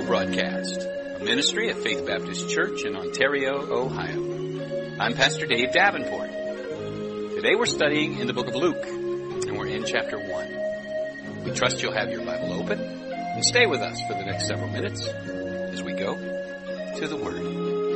Broadcast, a ministry of Faith Baptist Church in Ontario, Ohio. I'm Pastor Dave Davenport. Today we're studying in the book of Luke, and we're in chapter 1. We trust you'll have your Bible open and stay with us for the next several minutes as we go to the Word.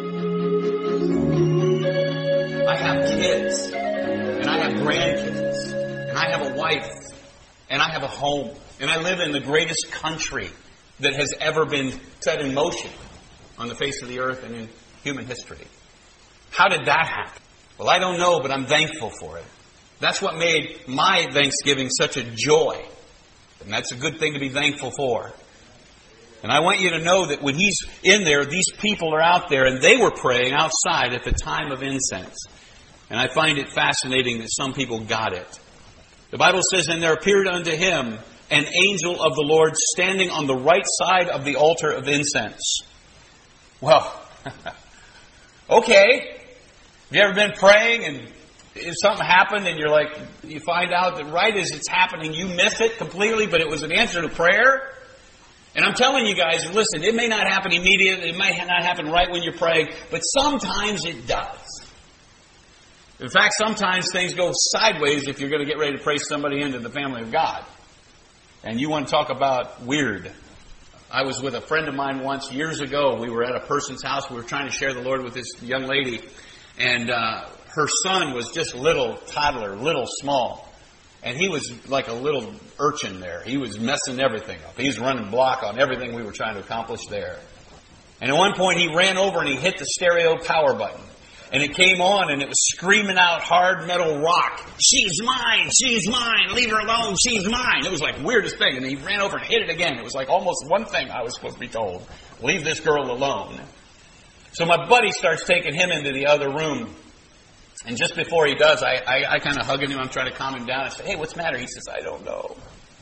I have kids, and I have grandkids, and I have a wife, and I have a home, and I live in the greatest country that has ever been set in motion on the face of the earth and in human history. How did that happen? Well, I don't know, but I'm thankful for it. That's what made my Thanksgiving such a joy. And that's a good thing to be thankful for. And I want you to know that when he's in there, these people are out there, and they were praying outside at the time of incense. And I find it fascinating that some people got it. The Bible says, "And there appeared unto him an angel of the Lord standing on the right side of the altar of incense." Well, okay. Have you ever been praying and if something happened and you find out that right as it's happening, you miss it completely, but it was an answer to prayer? And I'm telling you guys, listen, it may not happen immediately, it might not happen right when you're praying, but sometimes it does. In fact, sometimes things go sideways if you're going to get ready to pray somebody into the family of God. And you want to talk about weird. I was with a friend of mine once, years ago. We were at a person's house. We were trying to share the Lord with this young lady. And her son was just a little toddler, little small. And he was like a little urchin there. He was messing everything up. He was running block on everything we were trying to accomplish there. And at one point he ran over and he hit the stereo power button. And it came on and it was screaming out hard metal rock. "She's mine! She's mine! Leave her alone! She's mine!" It was like weirdest thing. And he ran over and hit it again. It was like almost one thing I was supposed to be told. Leave this girl alone. So my buddy starts taking him into the other room. And just before he does, I kind of hug him. I'm trying to calm him down. I say, "Hey, what's the matter?" He says, "I don't know."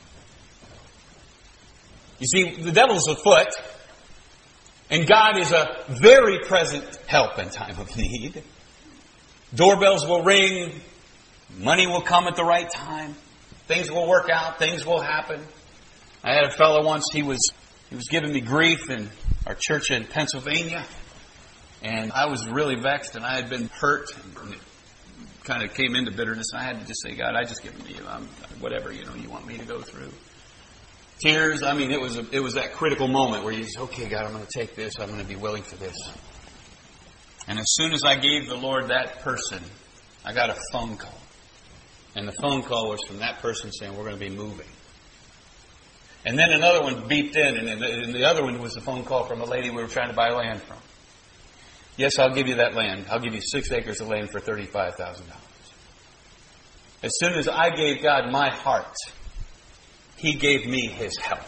You see, the devil's afoot. And God is a very present help in time of need. Doorbells will ring. Money will come at the right time. Things will work out. Things will happen. I had a fellow once, he was giving me grief in our church in Pennsylvania. And I was really vexed and I had been hurt. And it kind of came into bitterness. And I had to just say, "God, I just give them to you. Whatever, you want me to go through." Tears, it was that critical moment where you say, "Okay, God, I'm going to take this. I'm going to be willing for this." And as soon as I gave the Lord that person, I got a phone call. And the phone call was from that person saying, "We're going to be moving." And then another one beeped in, and the other one was a phone call from a lady we were trying to buy land from. "Yes, I'll give you that land. I'll give you 6 acres of land for $35,000. As soon as I gave God my heart, He gave me His help.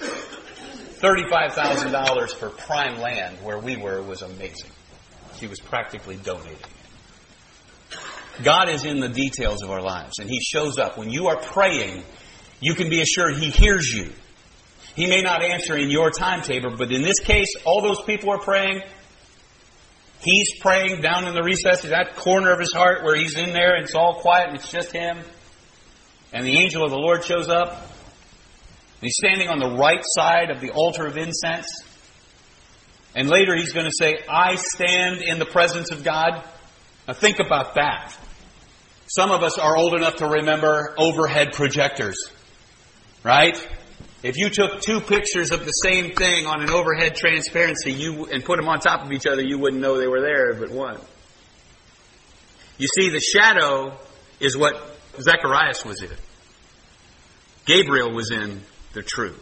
$35,000 for prime land where we were was amazing. He was practically donating it. God is in the details of our lives, and He shows up. When you are praying, you can be assured He hears you. He may not answer in your timetable, but in this case, all those people are praying. He's praying down in the recesses, that corner of His heart where He's in there and it's all quiet and it's just Him. And the angel of the Lord shows up. And He's standing on the right side of the altar of incense. And later He's going to say, "I stand in the presence of God." Now think about that. Some of us are old enough to remember overhead projectors. Right? If you took two pictures of the same thing on an overhead transparency and put them on top of each other, you wouldn't know they were there but one. You see, the shadow is what Zacharias was in. Gabriel was in the true.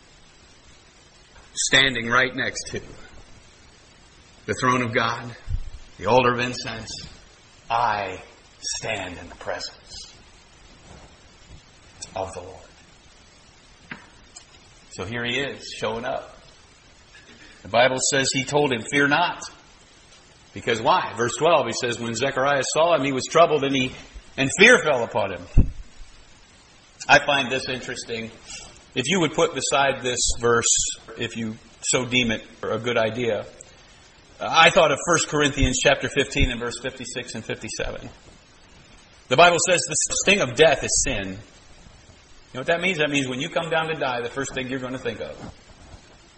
Standing right next to the throne of God, the altar of incense, I stand in the presence of the Lord. So here He is, showing up. The Bible says He told him, "Fear not." Because why? Verse 12, He says, when Zechariah saw him, he was troubled and fear fell upon him. I find this interesting. If you would put beside this verse, if you so deem it a good idea, I thought of 1 Corinthians chapter 15 and verse 56 and 57. The Bible says the sting of death is sin. You know what that means? That means when you come down to die, the first thing you're going to think of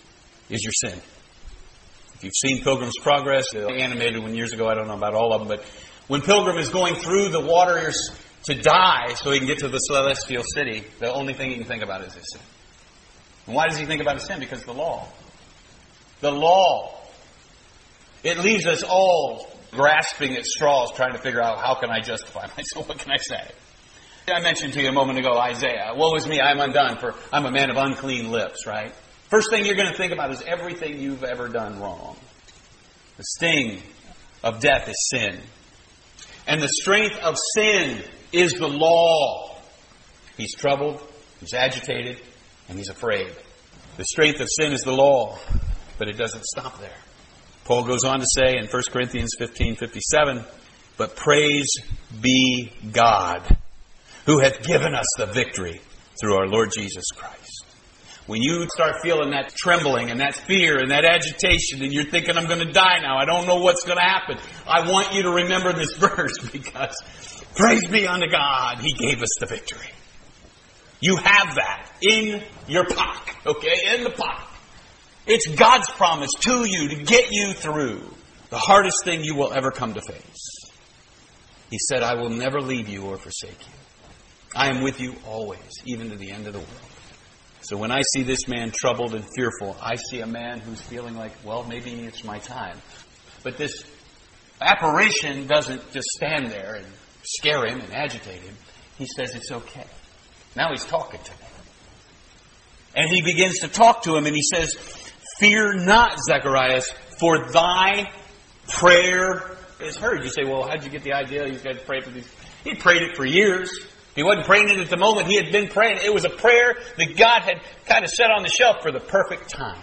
is your sin. If you've seen Pilgrim's Progress, the animated one years ago, I don't know about all of them, but when Pilgrim is going through the waters to die so he can get to the celestial city, the only thing he can think about is his sin. And why does he think about his sin? Because of the law. The law. It leaves us all grasping at straws, trying to figure out, how can I justify myself? What can I say? I mentioned to you a moment ago, Isaiah. Woe is me, I'm undone, for I'm a man of unclean lips, right? First thing you're going to think about is everything you've ever done wrong. The sting of death is sin. And the strength of sin is the law. He's troubled, he's agitated, and he's afraid. The strength of sin is the law, but it doesn't stop there. Paul goes on to say in 1 Corinthians 15:57, but praise be God, who hath given us the victory through our Lord Jesus Christ. When you start feeling that trembling and that fear and that agitation and you're thinking, I'm going to die now, I don't know what's going to happen, I want you to remember this verse, because praise be unto God, He gave us the victory. You have that in your pocket, okay? In the pocket. It's God's promise to you to get you through the hardest thing you will ever come to face. He said, I will never leave you or forsake you. I am with you always, even to the end of the world. So when I see this man troubled and fearful, I see a man who's feeling like, well, maybe it's my time. But this apparition doesn't just stand there and scare him and agitate him. He says, it's okay. Now he's talking to me. And he begins to talk to him and he says, fear not, Zacharias, for thy prayer is heard. You say, well, how'd you get the idea he's got to pray for these? He prayed it for years. He wasn't praying it at the moment. He had been praying. It was a prayer that God had kind of set on the shelf for the perfect time.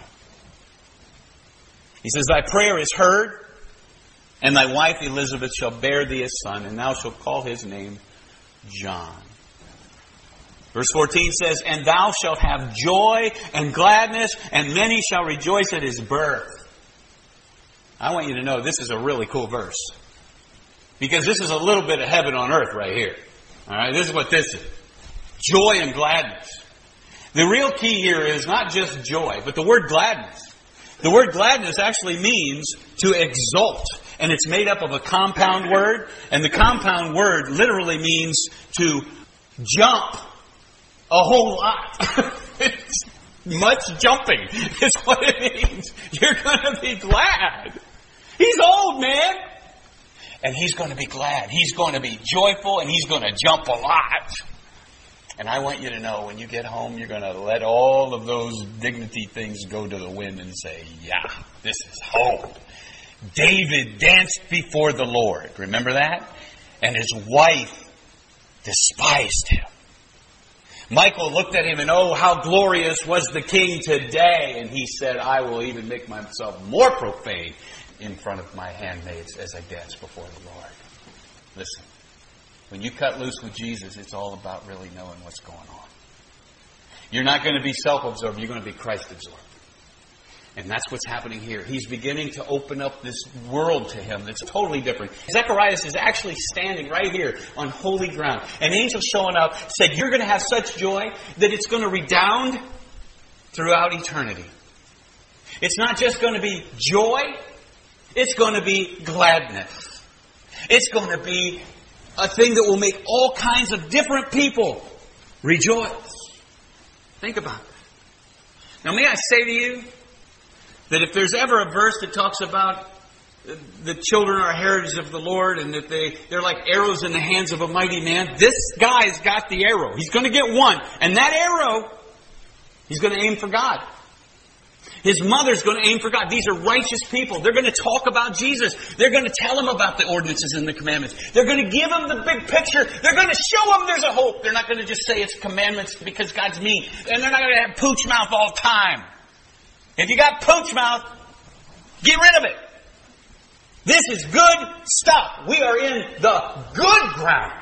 He says, thy prayer is heard, and thy wife Elizabeth shall bear thee a son, and thou shalt call his name John. Verse 14 says, and thou shalt have joy and gladness, and many shall rejoice at his birth. I want you to know this is a really cool verse. Because this is a little bit of heaven on earth right here. All right, this is what this is. Joy and gladness. The real key here is not just joy, but the word gladness. The word gladness actually means to exult. And it's made up of a compound word. And the compound word literally means to jump a whole lot. It's much jumping is what it means. You're going to be glad. He's old, man. And he's going to be glad. He's going to be joyful, and he's going to jump a lot. And I want you to know, when you get home, you're going to let all of those dignity things go to the wind and say, yeah, this is home. David danced before the Lord. Remember that? And his wife despised him. Michael looked at him and, oh, how glorious was the king today. And he said, I will even make myself more profane in front of my handmaids as I dance before the Lord. Listen, when you cut loose with Jesus, it's all about really knowing what's going on. You're not going to be self-absorbed. You're going to be Christ-absorbed. And that's what's happening here. He's beginning to open up this world to him that's totally different. Zacharias is actually standing right here on holy ground. An angel showing up said, you're going to have such joy that it's going to redound throughout eternity. It's not just going to be joy. It's going to be gladness. It's going to be a thing that will make all kinds of different people rejoice. Think about it. Now, may I say to you that if there's ever a verse that talks about the children are heritage of the Lord and that they're like arrows in the hands of a mighty man, this guy's got the arrow. He's going to get one. And that arrow, he's going to aim for God. His mother's going to aim for God. These are righteous people. They're going to talk about Jesus. They're going to tell him about the ordinances and the commandments. They're going to give him the big picture. They're going to show him there's a hope. They're not going to just say it's commandments because God's mean. And they're not going to have pooch mouth all the time. If you got pooch mouth, get rid of it. This is good stuff. We are in the good ground.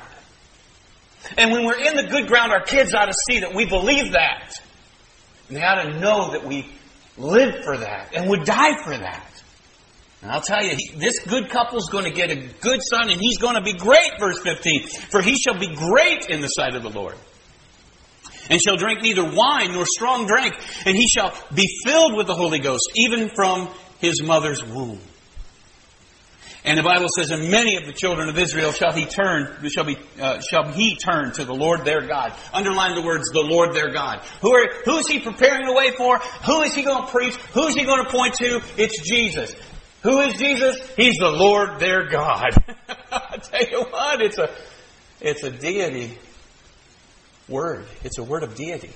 And when we're in the good ground, our kids ought to see that we believe that. And they ought to know that we lived for that and would die for that. And I'll tell you, this good couple's going to get a good son, and he's going to be great, verse 15. For he shall be great in the sight of the Lord. and shall drink neither wine nor strong drink, and he shall be filled with the Holy Ghost, even from his mother's womb. And the Bible says, and many of the children of Israel shall he turn to the Lord their God. Underline the words, the Lord their God. Who is he preparing the way for? Who is he going to preach? Who is he going to point to? It's Jesus. Who is Jesus? He's the Lord their God. I tell you what, it's a deity word. It's a word of deity.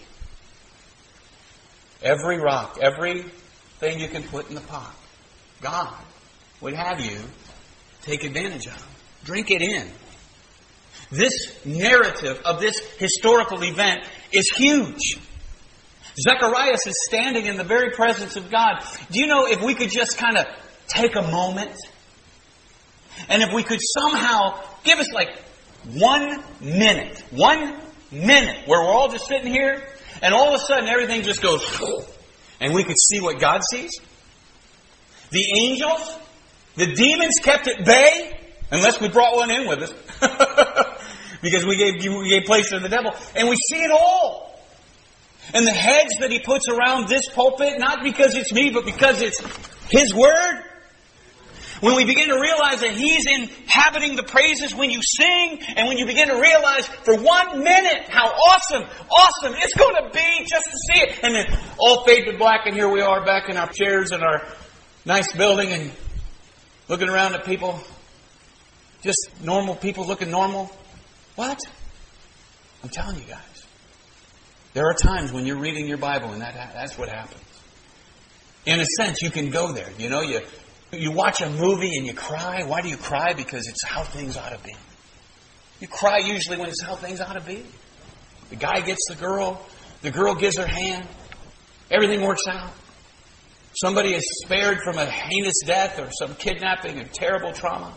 Every rock, everything you can put in the pot, God would have you take advantage of. Drink it in. This narrative of this historical event is huge. Zacharias is standing in the very presence of God. Do you know, if we could just kind of take a moment, and if we could somehow give us like 1 minute where we're all just sitting here, and all of a sudden everything just goes, and we could see what God sees. The angels, the demons kept at bay, unless we brought one in with us, because we gave place to the devil, and we see it all. And the hedge that he puts around this pulpit, not because it's me, but because it's his word. When we begin to realize that he's inhabiting the praises when you sing, and when you begin to realize for 1 minute how awesome it's going to be just to see it. And then all fade to black, and here we are back in our chairs in our nice building and looking around at people. Just normal people looking normal. What? I'm telling you guys. There are times when you're reading your Bible and that's what happens. In a sense, you can go there. You know, you watch a movie and you cry. Why do you cry? Because it's how things ought to be. You cry usually when it's how things ought to be. The guy gets the girl gives her hand. Everything works out. Somebody is spared from a heinous death or some kidnapping and terrible trauma.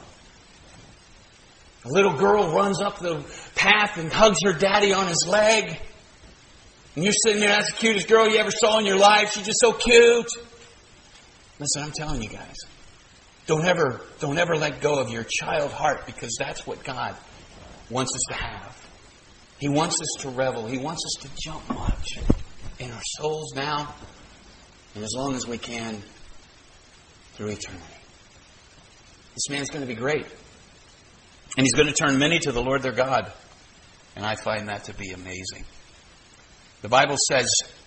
A little girl runs up the path and hugs her daddy on his leg. And you're sitting there, that's the cutest girl you ever saw in your life. She's just so cute. Listen, I'm telling you guys, don't ever let go of your child heart, because that's what God wants us to have. He wants us to revel. He wants us to jump much in our souls now, and as long as we can, through eternity. This man's going to be great. And he's going to turn many to the Lord their God. And I find that to be amazing. The Bible says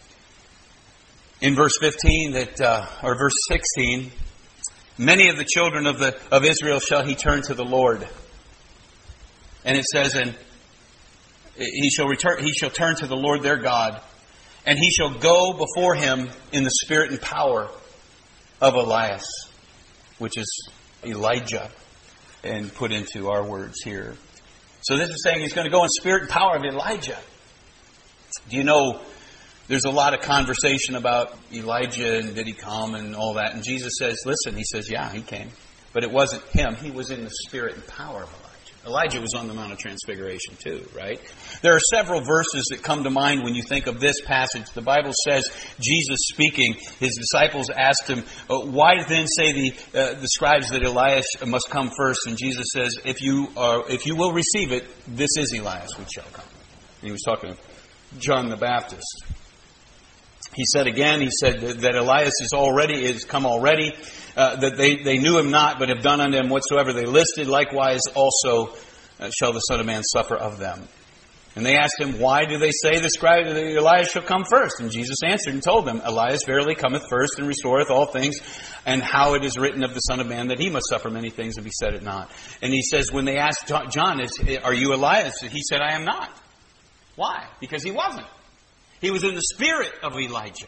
in verse 15 or verse 16, many of the children of Israel shall he turn to the Lord. And it says, and he shall turn to the Lord their God, and he shall go before him in the spirit and power of Elias, which is Elijah, and put into our words here. So this is saying he's going to go in spirit and power of Elijah. Do you know, there's a lot of conversation about Elijah and did he come and all that. And Jesus says, listen, he says, yeah, he came. But it wasn't him. He was in the spirit and power of Elijah. Elijah was on the Mount of Transfiguration too, right? There are several verses that come to mind when you think of this passage. The Bible says, Jesus speaking, his disciples asked him, why then say the scribes that Elias must come first? And Jesus says, if you will receive it, this is Elias which shall come. And he was talking to John the Baptist. He said that Elias is come already, that they knew him not, but have done unto him whatsoever they listed. Likewise also shall the Son of Man suffer of them. And they asked him, why do they say the scribe that Elias shall come first? And Jesus answered and told them, Elias verily cometh first and restoreth all things, and how it is written of the Son of Man that he must suffer many things if he said it not. And he says, when they asked John, are you Elias? He said, I am not. Why? Because he wasn't. He was in the spirit of Elijah.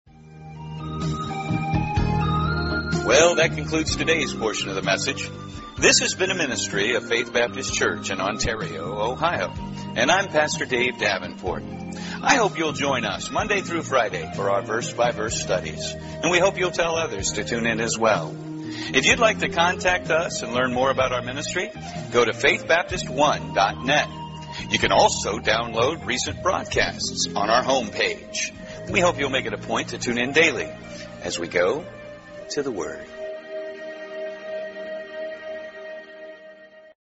Well, that concludes today's portion of the message. This has been a ministry of Faith Baptist Church in Ontario, Ohio. And I'm Pastor Dave Davenport. I hope you'll join us Monday through Friday for our verse-by-verse studies. And we hope you'll tell others to tune in as well. If you'd like to contact us and learn more about our ministry, go to faithbaptist1.net. You can also download recent broadcasts on our homepage. We hope you'll make it a point to tune in daily as we go to the Word.